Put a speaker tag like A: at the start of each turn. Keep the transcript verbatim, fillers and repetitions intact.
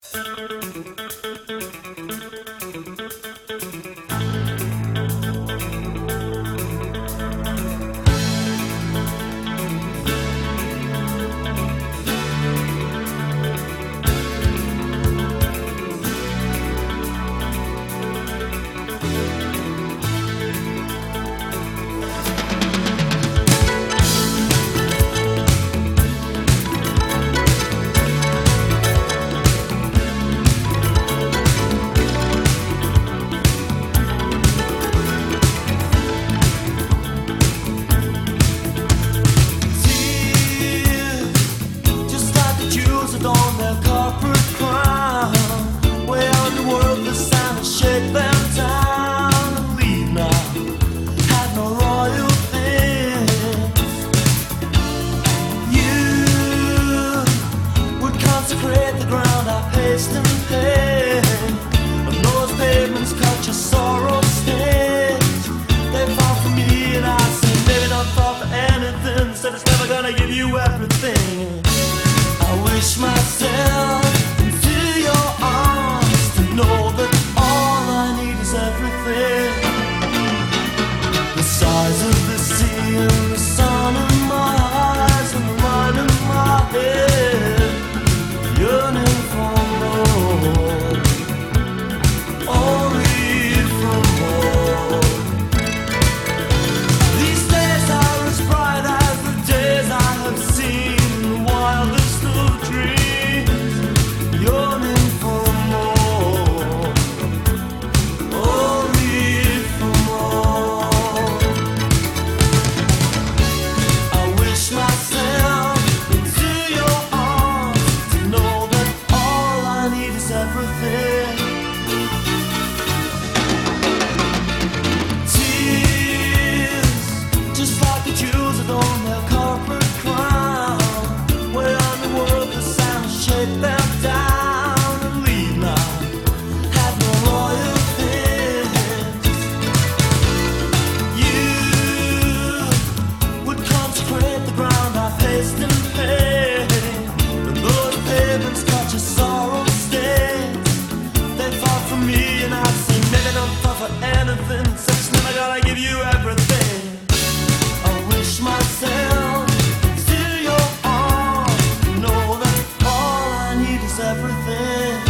A: On their corporate crown, way on the world the sound and shake them down and leave now. Had no royal things. You would consecrate the ground I paced and paid, and those pavements cut your sorrow stains. They fall for me and I say, baby, don't fall for anything. Said it's never gonna give you everything. I wish myself into your arms to know that all I need is everything. The size of the sea and the sun in my eyes and the mind in my head, yearning for more, only for more. These days are as bright as the days I have seen. The wildest of dreams, yearning for more, only for more. I wish myself into your arms to know that all I need is everything. Tears, just like the Jews adorn their corporate crown. Way on the world the sound shake them down and leave now. Have no royal things. You would consecrate the ground I paced and paid, and those pavements cut your sorrow stains. They fought for me and I'd say, maybe don't fall for anything. So it's never gonna give you everything. I wish myself into your arms to know that all I need is everything.